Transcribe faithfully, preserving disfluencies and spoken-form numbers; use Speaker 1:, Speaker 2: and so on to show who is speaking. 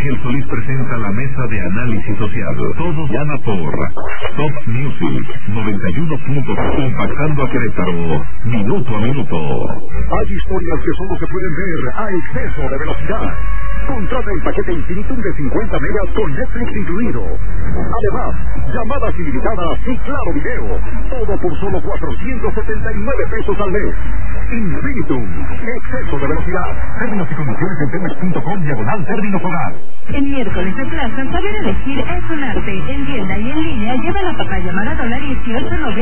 Speaker 1: Ángel Solís presenta la mesa de análisis social. Todos llama por Top Music noventa y uno punto cinco, impactando a Querétaro, minuto a minuto.
Speaker 2: Hay historias que solo se pueden ver a exceso de velocidad. Contrata el paquete Infinitum de cincuenta megas con Netflix incluido. Además, llamadas ilimitadas y claro video. Todo por solo cuatrocientos setenta y nueve pesos al mes. Infinitum, exceso de velocidad. Términos y condiciones en temex punto com diagonal términos hogar.
Speaker 3: En miércoles de plaza, saber elegir es un arte. En tienda y en línea, lleva la papaya Maradona dieciocho noventa.